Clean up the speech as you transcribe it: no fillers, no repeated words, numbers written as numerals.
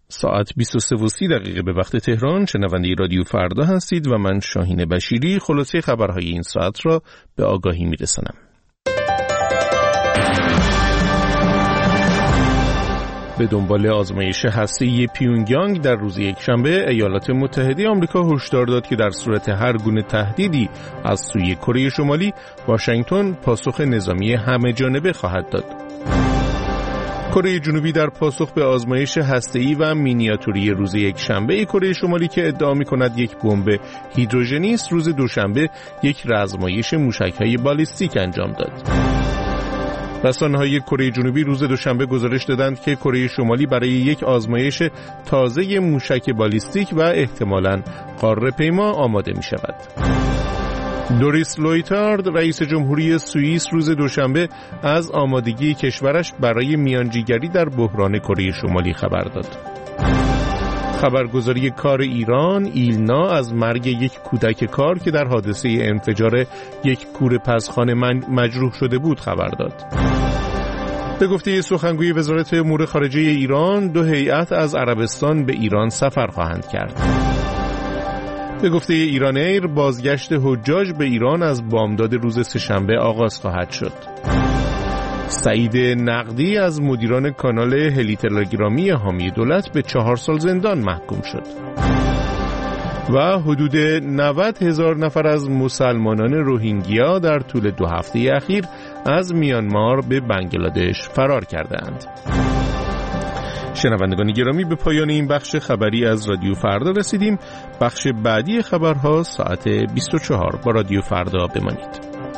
ساعت 23:30 به وقت تهران. شنونده رادیو فردا هستید و من شاهین بشیری خلاصه خبرهای این ساعت را به آگاهی میرسانم. به دنبال آزمایش هسته‌ای پیونگیانگ در روز یکشنبه، ایالات متحده آمریکا هشدار داد که در صورت هر گونه تهدیدی از سوی کره شمالی، واشنگتن پاسخ نظامی همه‌جانبه خواهد داد. کره جنوبی در پاسخ به آزمایش هسته‌ای و مینیاتوری روز یکشنبه کره شمالی که ادعا می‌کند یک بمب هیدروژنی است، روز دوشنبه یک آزمایش موشک‌های بالیستیک انجام داد. رسانه‌های کره جنوبی روز دوشنبه گزارش دادند که کره شمالی برای یک آزمایش تازه موشک بالیستیک و احتمالاً قاره‌پیما آماده می‌شود. دوریس لویتارد، رئیس جمهوری سوئیس، روز دوشنبه از آمادگی کشورش برای میانجیگری در بحران کره شمالی خبر داد. خبرگزاری کار ایران ایلنا از مرگ یک کودک کار که در حادثه انفجار یک کوره پزخانه مجروح شده بود خبر داد. به گفته سخنگوی وزارت امور خارجه ایران، 2 هیئت از عربستان به ایران سفر خواهند کرد. به گفته ایران ایر، بازگشت حجاج به ایران از بامداد روز سه‌شنبه آغاز خواهد شد. سعید نقدی از مدیران کانال هلی تلگرامی حامی دولت به 4 سال زندان محکوم شد. و حدود 90,000 نفر از مسلمانان روهینگیا در طول 2 هفته اخیر از میانمار به بنگلادش فرار کردند. شنوندگان گرامی، به پایان این بخش خبری از رادیو فردا رسیدیم. بخش بعدی خبرها ساعت 24. با رادیو فردا بمانید.